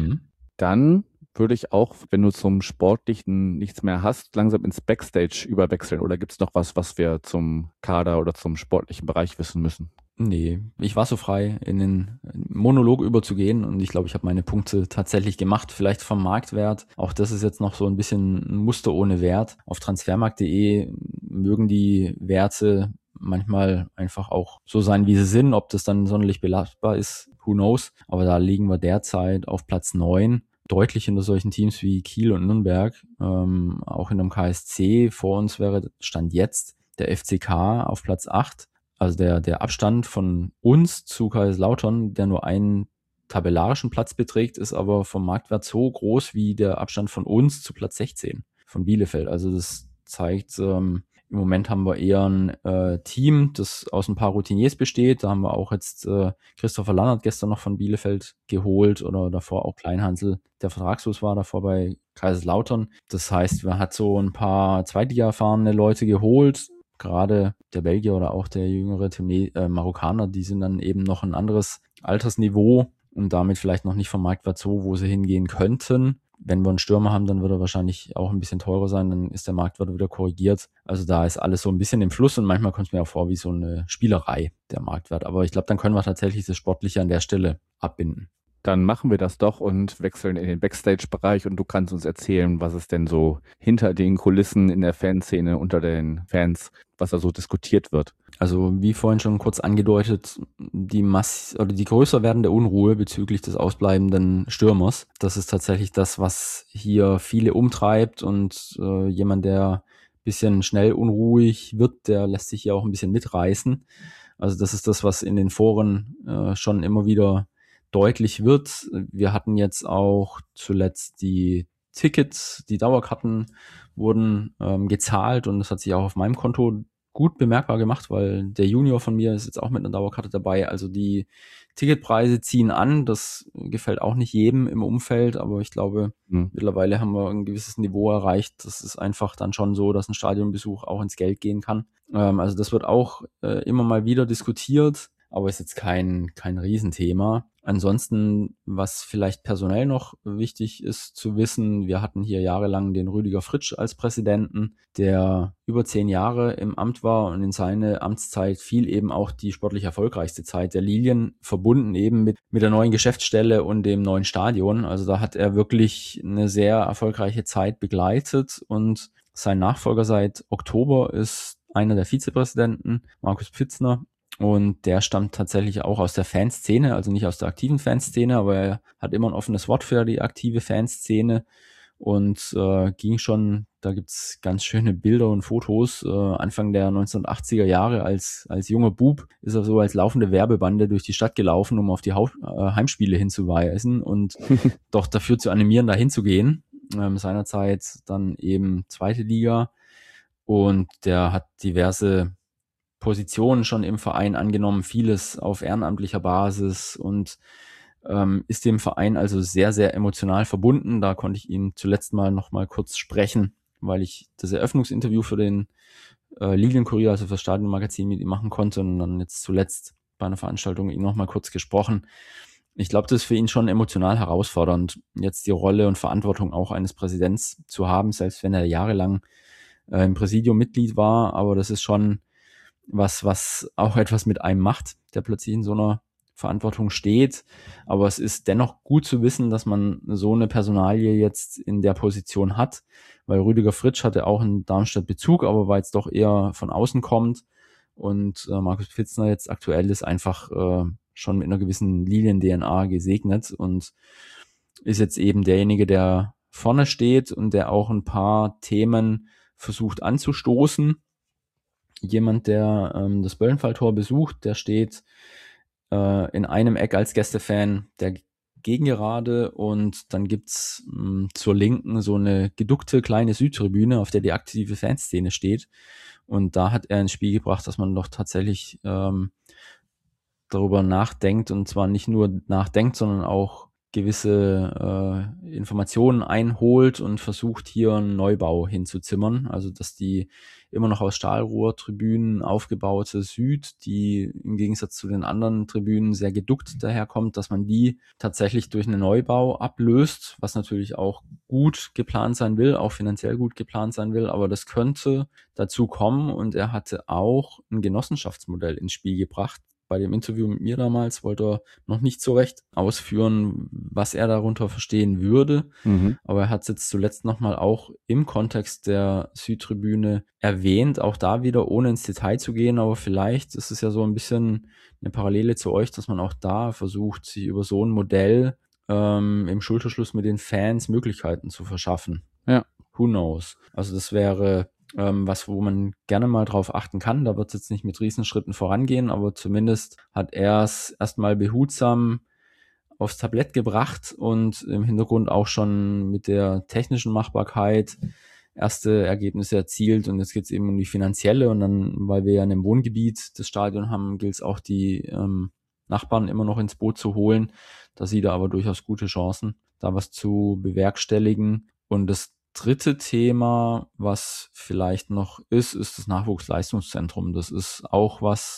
Dann würde ich auch, wenn du zum Sportlichen nichts mehr hast, langsam ins Backstage überwechseln. Oder gibt es noch was wir zum Kader oder zum sportlichen Bereich wissen müssen? Nee, ich war so frei, in den Monolog überzugehen und ich glaube, ich habe meine Punkte tatsächlich gemacht, vielleicht vom Marktwert. Auch das ist jetzt noch so ein bisschen ein Muster ohne Wert. Auf transfermarkt.de mögen die Werte manchmal einfach auch so sein, wie sie sind. Ob das dann sonderlich belastbar ist, who knows. Aber da liegen wir derzeit auf Platz 9. Deutlich hinter solchen Teams wie Kiel und Nürnberg, auch in einem KSC. Vor uns wäre Stand jetzt der FCK auf Platz 8. Also der Abstand von uns zu Kaiserslautern, der nur einen tabellarischen Platz beträgt, ist aber vom Marktwert so groß wie der Abstand von uns zu Platz 16 von Bielefeld. Also das zeigt, im Moment haben wir eher ein Team, das aus ein paar Routiniers besteht. Da haben wir auch jetzt Christopher Lannert gestern noch von Bielefeld geholt oder davor auch Kleinhansel, der vertragslos war, davor bei Kaiserslautern. Das heißt, man hat so ein paar Zweitliga-erfahrene Leute geholt. Gerade der Belgier oder auch der jüngere Marokkaner, die sind dann eben noch ein anderes Altersniveau und damit vielleicht noch nicht vom Marktwert so, wo sie hingehen könnten. Wenn wir einen Stürmer haben, dann wird er wahrscheinlich auch ein bisschen teurer sein, dann ist der Marktwert wieder korrigiert. Also da ist alles so ein bisschen im Fluss und manchmal kommt es mir auch vor wie so eine Spielerei, der Marktwert. Aber ich glaube, dann können wir tatsächlich das Sportliche an der Stelle abbinden. Dann machen wir das doch und wechseln in den Backstage-Bereich und du kannst uns erzählen, was es denn so hinter den Kulissen in der Fanszene unter den Fans, was da so diskutiert wird. Also wie vorhin schon kurz angedeutet, die größer werdende Unruhe bezüglich des ausbleibenden Stürmers, das ist tatsächlich das, was hier viele umtreibt und jemand, der ein bisschen schnell unruhig wird, der lässt sich hier auch ein bisschen mitreißen. Also das ist das, was in den Foren schon immer wieder deutlich wird. Wir hatten jetzt auch zuletzt die Tickets, die Dauerkarten wurden gezahlt und das hat sich auch auf meinem Konto gut bemerkbar gemacht, weil der Junior von mir ist jetzt auch mit einer Dauerkarte dabei. Also die Ticketpreise ziehen an. Das gefällt auch nicht jedem im Umfeld, aber ich glaube, mittlerweile haben wir ein gewisses Niveau erreicht. Das ist einfach dann schon so, dass ein Stadionbesuch auch ins Geld gehen kann. Also das wird auch immer mal wieder diskutiert, aber ist jetzt kein Riesenthema. Ansonsten, was vielleicht personell noch wichtig ist zu wissen, wir hatten hier jahrelang den Rüdiger Fritsch als Präsidenten, der über 10 Jahre im Amt war und in seine Amtszeit fiel eben auch die sportlich erfolgreichste Zeit der Lilien, verbunden eben mit der neuen Geschäftsstelle und dem neuen Stadion. Also da hat er wirklich eine sehr erfolgreiche Zeit begleitet und sein Nachfolger seit Oktober ist einer der Vizepräsidenten, Markus Pfitzner. Und der stammt tatsächlich auch aus der Fanszene, also nicht aus der aktiven Fanszene, aber er hat immer ein offenes Wort für die aktive Fanszene und ging schon, da gibt's ganz schöne Bilder und Fotos, Anfang der 1980er Jahre als junger Bub ist er so als laufende Werbebande durch die Stadt gelaufen, um auf die Heimspiele hinzuweisen und doch dafür zu animieren, da hinzugehen. Seinerzeit dann eben zweite Liga und der hat diverse Positionen schon im Verein angenommen, vieles auf ehrenamtlicher Basis und ist dem Verein also sehr, sehr emotional verbunden. Da konnte ich ihn zuletzt noch mal kurz sprechen, weil ich das Eröffnungsinterview für den Lilienkurier, also für das Stadionmagazin mit ihm machen konnte und dann jetzt zuletzt bei einer Veranstaltung ihn noch mal kurz gesprochen. Ich glaube, das ist für ihn schon emotional herausfordernd, jetzt die Rolle und Verantwortung auch eines Präsidents zu haben, selbst wenn er jahrelang im Präsidium Mitglied war, aber das ist schon was auch etwas mit einem macht, der plötzlich in so einer Verantwortung steht. Aber es ist dennoch gut zu wissen, dass man so eine Personalie jetzt in der Position hat, weil Rüdiger Fritsch hatte auch in Darmstadt Bezug, aber weil es doch eher von außen kommt und Markus Pfitzner jetzt aktuell ist einfach schon mit einer gewissen Lilien-DNA gesegnet und ist jetzt eben derjenige, der vorne steht und der auch ein paar Themen versucht anzustoßen. Jemand, der das Böllenfalltor besucht, der steht in einem Eck als Gästefan der Gegengerade und dann gibt's zur Linken so eine geduckte kleine Südtribüne, auf der die aktive Fanszene steht und da hat er ins Spiel gebracht, dass man doch tatsächlich darüber nachdenkt und zwar nicht nur nachdenkt, sondern auch gewisse Informationen einholt und versucht hier einen Neubau hinzuzimmern, also dass die immer noch aus Stahlrohrtribünen aufgebaute Süd, die im Gegensatz zu den anderen Tribünen sehr geduckt daherkommt, dass man die tatsächlich durch einen Neubau ablöst, was natürlich auch gut geplant sein will, auch finanziell gut geplant sein will, aber das könnte dazu kommen und er hatte auch ein Genossenschaftsmodell ins Spiel gebracht. Bei dem Interview mit mir damals wollte er noch nicht so recht ausführen, was er darunter verstehen würde. Aber er hat es jetzt zuletzt nochmal auch im Kontext der Südtribüne erwähnt, auch da wieder ohne ins Detail zu gehen, aber vielleicht ist es ja so ein bisschen eine Parallele zu euch, dass man auch da versucht, sich über so ein Modell im Schulterschluss mit den Fans Möglichkeiten zu verschaffen. Ja. Who knows? Also das wäre wo man gerne mal drauf achten kann. Da wird es jetzt nicht mit Riesenschritten vorangehen, aber zumindest hat er es erstmal behutsam aufs Tablett gebracht und im Hintergrund auch schon mit der technischen Machbarkeit erste Ergebnisse erzielt. Und jetzt geht es eben um die finanzielle. Und dann, weil wir ja in einem Wohngebiet das Stadion haben, gilt es auch, die Nachbarn immer noch ins Boot zu holen. Da sieht er aber durchaus gute Chancen, da was zu bewerkstelligen. Und das dritte Thema, was vielleicht noch ist das Nachwuchsleistungszentrum. Das ist auch was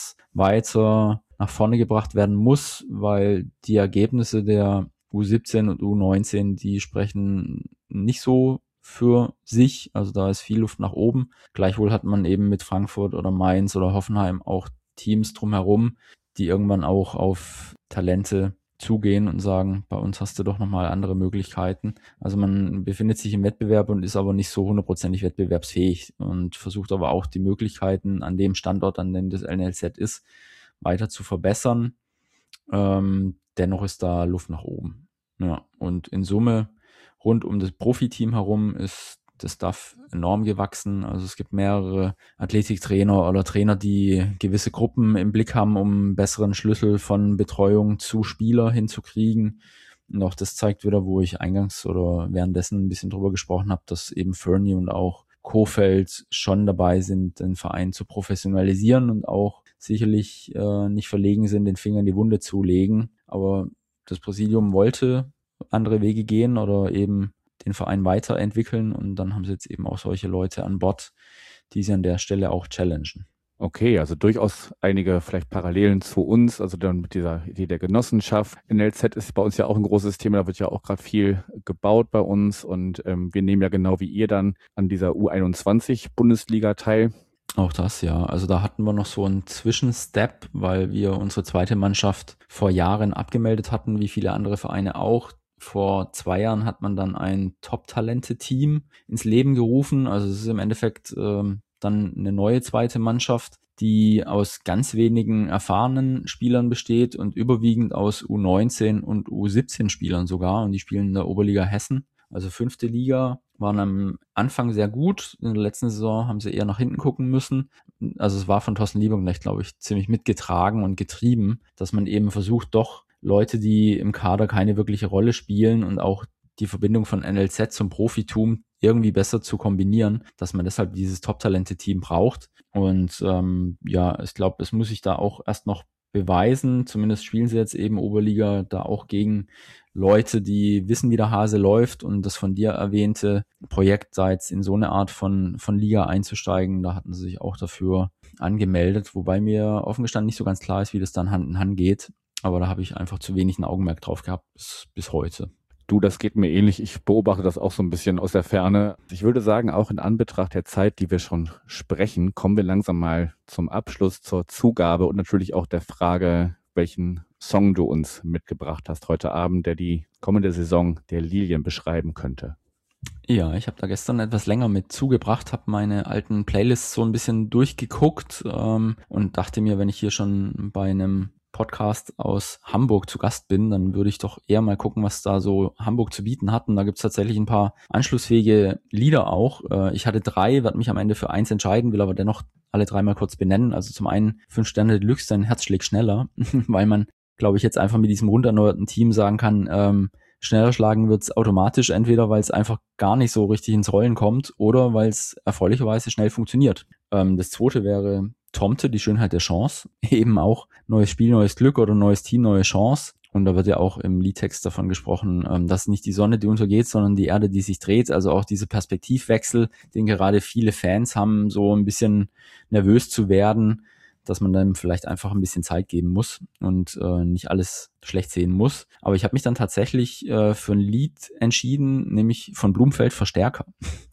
weiter nach vorne gebracht werden muss, weil die Ergebnisse der U17 und U19, die sprechen nicht so für sich. Also da ist viel Luft nach oben. Gleichwohl hat man eben mit Frankfurt oder Mainz oder Hoffenheim auch Teams drumherum, die irgendwann auch auf Talente zugehen und sagen, bei uns hast du doch nochmal andere Möglichkeiten. Also man befindet sich im Wettbewerb und ist aber nicht so 100% wettbewerbsfähig und versucht aber auch die Möglichkeiten an dem Standort, an dem das NLZ ist, weiter zu verbessern. Dennoch ist da Luft nach oben. Ja, und in Summe rund um das Profiteam herum ist das Staff enorm gewachsen. Also es gibt mehrere Athletiktrainer oder Trainer, die gewisse Gruppen im Blick haben, um einen besseren Schlüssel von Betreuung zu Spieler hinzukriegen. Und auch das zeigt wieder, wo ich eingangs oder währenddessen ein bisschen drüber gesprochen habe, dass eben Fernie und auch Kohfeldt schon dabei sind, den Verein zu professionalisieren und auch sicherlich nicht verlegen sind, den Finger in die Wunde zu legen. Aber das Präsidium wollte andere Wege gehen oder eben den Verein weiterentwickeln und dann haben sie jetzt eben auch solche Leute an Bord, die sie an der Stelle auch challengen. Okay, also durchaus einige vielleicht Parallelen zu uns, also dann mit dieser Idee der Genossenschaft. NLZ ist bei uns ja auch ein großes Thema, da wird ja auch gerade viel gebaut bei uns und wir nehmen ja genau wie ihr dann an dieser U21-Bundesliga teil. Auch das, ja. Also da hatten wir noch so einen Zwischenstep, weil wir unsere zweite Mannschaft vor Jahren abgemeldet hatten, wie viele andere Vereine auch. Vor 2 Jahren hat man dann ein Top-Talente-Team ins Leben gerufen. Also es ist im Endeffekt dann eine neue zweite Mannschaft, die aus ganz wenigen erfahrenen Spielern besteht und überwiegend aus U19 und U17 Spielern sogar. Und die spielen in der Oberliga Hessen. Also 5. Liga, waren am Anfang sehr gut. In der letzten Saison haben sie eher nach hinten gucken müssen. Also es war von Thorsten Lieberknecht, glaube ich, ziemlich mitgetragen und getrieben, dass man eben versucht, doch Leute, die im Kader keine wirkliche Rolle spielen und auch die Verbindung von NLZ zum Profitum irgendwie besser zu kombinieren, dass man deshalb dieses Top-Talente-Team braucht. Und ich glaube, es muss sich da auch erst noch beweisen. Zumindest spielen sie jetzt eben Oberliga da auch gegen Leute, die wissen, wie der Hase läuft und das von dir erwähnte Projekt, sei jetzt in so eine Art von Liga einzusteigen, da hatten sie sich auch dafür angemeldet, wobei mir offen gestanden nicht so ganz klar ist, wie das dann Hand in Hand geht. Aber da habe ich einfach zu wenig ein Augenmerk drauf gehabt bis heute. Du, das geht mir ähnlich. Ich beobachte das auch so ein bisschen aus der Ferne. Ich würde sagen, auch in Anbetracht der Zeit, die wir schon sprechen, kommen wir langsam mal zum Abschluss, zur Zugabe und natürlich auch der Frage, welchen Song du uns mitgebracht hast heute Abend, der die kommende Saison der Lilien beschreiben könnte. Ja, ich habe da gestern etwas länger mit zugebracht, habe meine alten Playlists so ein bisschen durchgeguckt und dachte mir, wenn ich hier schon bei einem Podcast aus Hamburg zu Gast bin, dann würde ich doch eher mal gucken, was da so Hamburg zu bieten hat. Und da gibt's tatsächlich ein paar anschlussfähige Lieder auch. Ich hatte 3, werde mich am Ende für 1 entscheiden, will aber dennoch alle 3 mal kurz benennen. Also zum einen 5 Sterne Deluxe, dein Herz schlägt schneller, weil man, glaube ich, jetzt einfach mit diesem rund erneuerten Team sagen kann, schneller schlagen wird's automatisch, entweder weil es einfach gar nicht so richtig ins Rollen kommt oder weil es erfreulicherweise schnell funktioniert. Das zweite wäre Tomte, die Schönheit der Chance, eben auch neues Spiel, neues Glück oder neues Team, neue Chance. Und da wird ja auch im Liedtext davon gesprochen, dass nicht die Sonne, die untergeht, sondern die Erde, die sich dreht. Also auch diese Perspektivwechsel, den gerade viele Fans haben, so ein bisschen nervös zu werden, dass man dann vielleicht einfach ein bisschen Zeit geben muss und nicht alles schlecht sehen muss. Aber ich habe mich dann tatsächlich für ein Lied entschieden, nämlich von Blumfeld, Verstärker.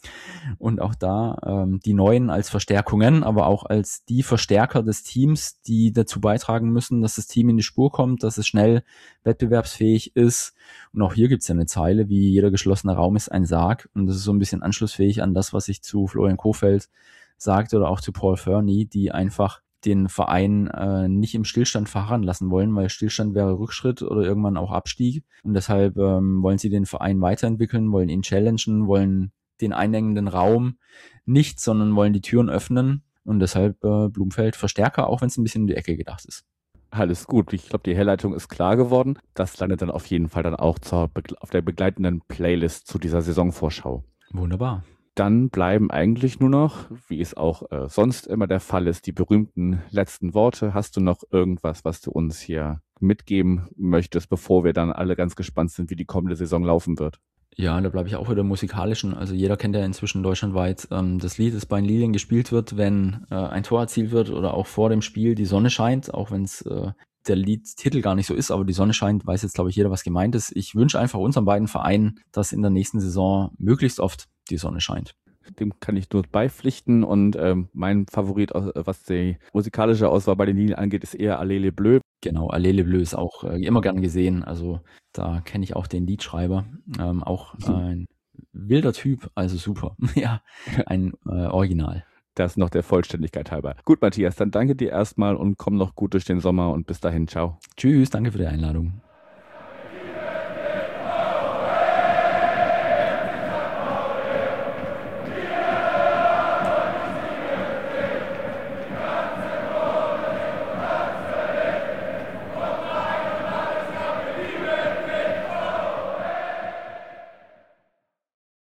Und auch da die Neuen als Verstärkungen, aber auch als die Verstärker des Teams, die dazu beitragen müssen, dass das Team in die Spur kommt, dass es schnell wettbewerbsfähig ist. Und auch hier gibt's ja eine Zeile, wie jeder geschlossene Raum ist ein Sarg. Und das ist so ein bisschen anschlussfähig an das, was ich zu Florian Kohfeldt sagte oder auch zu Paul Fernie, die einfach den Verein nicht im Stillstand verharren lassen wollen, weil Stillstand wäre Rückschritt oder irgendwann auch Abstieg. Und deshalb wollen sie den Verein weiterentwickeln, wollen ihn challengen, wollen den einengenden Raum nicht, sondern wollen die Türen öffnen und deshalb Blumfeld Verstärker, auch wenn es ein bisschen in die Ecke gedacht ist. Alles gut. Ich glaube, die Herleitung ist klar geworden. Das landet dann auf jeden Fall dann auch auf der begleitenden Playlist zu dieser Saisonvorschau. Wunderbar. Dann bleiben eigentlich nur noch, wie es auch sonst immer der Fall ist, die berühmten letzten Worte. Hast du noch irgendwas, was du uns hier mitgeben möchtest, bevor wir dann alle ganz gespannt sind, wie die kommende Saison laufen wird? Ja, da bleibe ich auch wieder musikalischen. Also jeder kennt ja inzwischen deutschlandweit das Lied, das bei den Lilien gespielt wird, wenn ein Tor erzielt wird oder auch vor dem Spiel die Sonne scheint, auch wenn es der Liedtitel gar nicht so ist, aber die Sonne scheint, weiß jetzt, glaube ich, jeder, was gemeint ist. Ich wünsche einfach unseren beiden Vereinen, dass in der nächsten Saison möglichst oft die Sonne scheint. Dem kann ich nur beipflichten und mein Favorit, was die musikalische Auswahl bei den Lilien angeht, ist eher Allez Bleu. Genau, Allez les Bleus ist auch immer gern gesehen, also da kenne ich auch den Liedschreiber, auch ein wilder Typ, also super, ja, ein Original. Das noch der Vollständigkeit halber. Gut, Matthias, dann danke dir erstmal und komm noch gut durch den Sommer und bis dahin, ciao. Tschüss, danke für die Einladung.